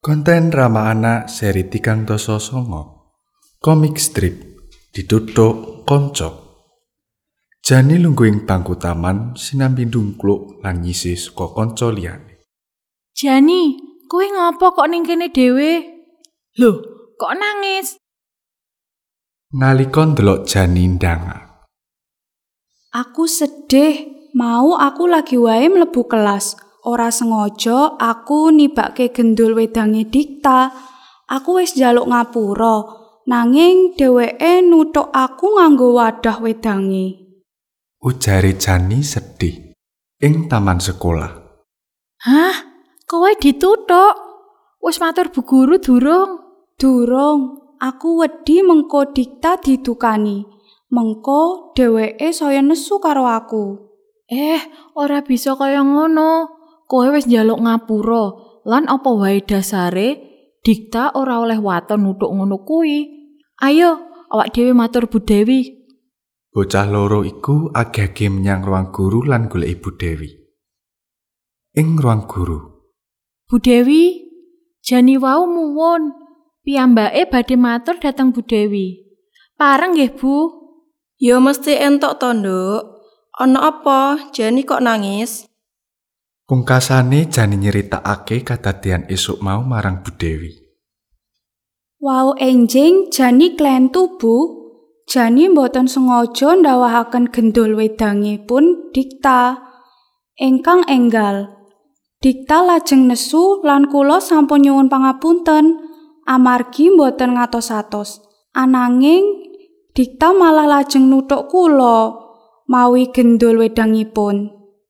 Konten Rama Anak seri 309 komik strip dituthuk kanca. Jani lungguh ing bangku taman sinambi ndungkluk lan nyisih saka kanca liyane. Jani, kowe ngopo kok ning kene dhewe? Loh, kok nangis? Nalika ndelok Jani ndang. Aku sedih, mau aku lagi wae mlebu kelas. Ora sengaja aku nibake gendul wedange Dikta. Aku wis njaluk ngapura, nanging dheweke nuthuk aku nganggo wadah wedange. Ujare Jani sedih ing taman sekolah. Hah? Kowe dituthuk? Wis matur Bu Guru durung? Durung, aku wedi mengko Dikta didukani. Mengko dheweke saya nesu karo aku. Ora bisa kaya ngono. Kowe wis njaluk ngapura, lan apa wae dasare Dikta ora oleh waton nuthuk ngono kuwi. Ayo, awak dhewe matur Bu Dewi. Bocah loro iku ageh-ageh menyang ruang guru lan golek Ibu Dewi. Ing ruang guru, Bu Dewi, Jani wau muwun. Piyambake badhe matur dhateng Bu Dewi. Pareng nggih, Bu? Ya mesti entuk to, Nduk. Ana apa? Jani kok nangis? pungkasane Jani nyeritakake kadadian esuk mau marang Bu Dewi. Wow, enjing Jani klentu, Bu. Jani mboten sengaja ndawahaken gendul wedange pun Dikta. Ingkang enggal. Dikta lajeng nesu lan kula sampun nyuwun pangapunten amargi mboten ngatos-atos. Ananging Dikta malah lajeng nuthuk kula mawi gendul wedangipun.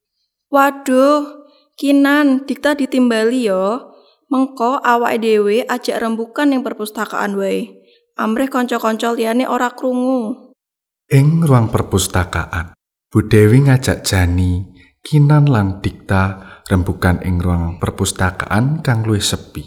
Waduh, Kinan, Dikta ditimbali ya. Mengko awake dhewe ajak rembukan ning perpustakaan wae. Amrih kanca-kanca liyane ora krungu. Ing ruang perpustakaan, Bu Dewi ngajak Jani, Kinan lan Dikta rembukan ing ruang perpustakaan kang luwih sepi.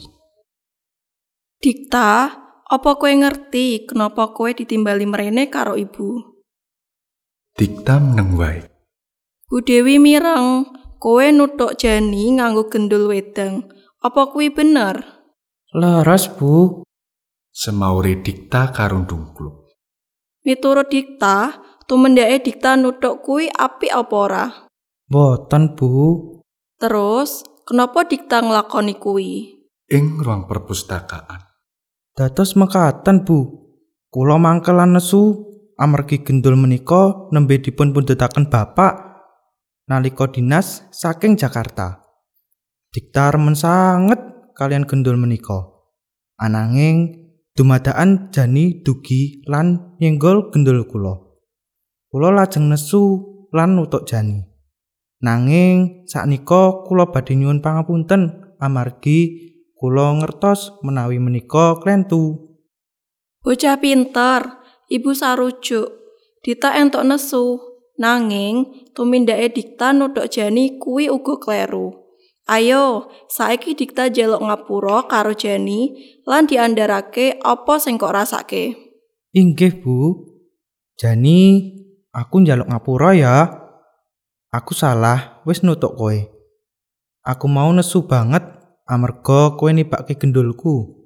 Dikta, apa kowe ngerti kenapa kowe ditimbali mrene karo ibu? Dikta meneng wae. Bu Dewi mireng, kowe nuthuk Jani nganggo gendul wedang. Apa kuwi bener? Leres, Bu. Semaure Dikta karo ndungkluk. Miturut Dikta, tumendake Dikta nuthuk kuwi apik apa ora? Boten, Bu. Terus, kenapa Dikta nglakoni kuwi? Ing ruang perpustakaan, Dados mekaten, Bu. Kula mangkel lan nesu amargi gendul menika nembe dipun pundhutaken Bapak nalika dinas saking Jakarta. Dikta remen sanget kalian gendul menika. Ananging dumadakan Jani dugi lan nyenggol gendul kula. Kula lajeng nesu lan nuthuk Jani. Nanging saknika kula badhe nyuwun pangapunten amargi kula ngertos menawi menika klentu. Bocah pinter, ibu sarujuk. Dikta entuk nesu, nanging tumindake Dikta nuthuk Jani kuwi uga kleru. Ayo, saiki Dikta njaluk ngapura karo Jani lan diandharake apa sing kok rasake. Inggih, Bu. Jani, aku njaluk ngapura ya. Aku salah wis nuthuk kowe. Aku mau nesu banget amarga kowe nibake gendulku.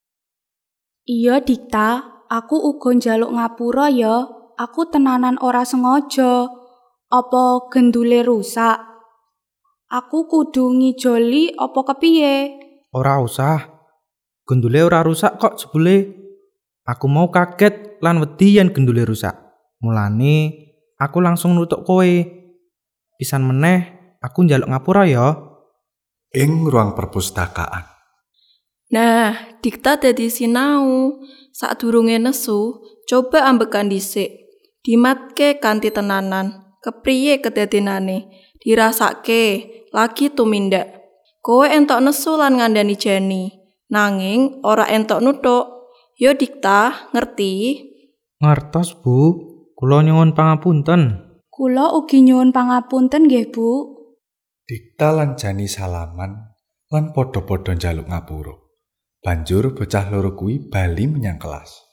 Iya Dikta, aku uga njaluk ngapura ya. Aku tenanan ora sengaja. Apa gendule rusak? Aku kudu ngijoli apa kepiye? Ora usah. Gendule ora rusak kok jebule. Aku mau kaget lan wedi yen gendule rusak. Mulane aku langsung nuthuk kowe. Pisan meneh aku njaluk ngapura ya. ing ruang perpustakaan, Nah, Dikta dadi sinau. Sadurunge nesu, coba ambekan dhisik. Dimatke kanthi tenanan. Kepriye kedadenane? Dirasake, lagi tumindak. Kowe entuk nesu lan ngandani Jani. Nanging ora entuk nuthuk. Yo Dikta, ngerti? Ngertos, Bu. Kula nyuwun pangapunten. Kula ugi nyuwun pangapunten nggih, Bu. Dikta lan Jani salaman lan padha-padha njaluk ngapura. Banjur bocah loro kuwi bali menyang kelas.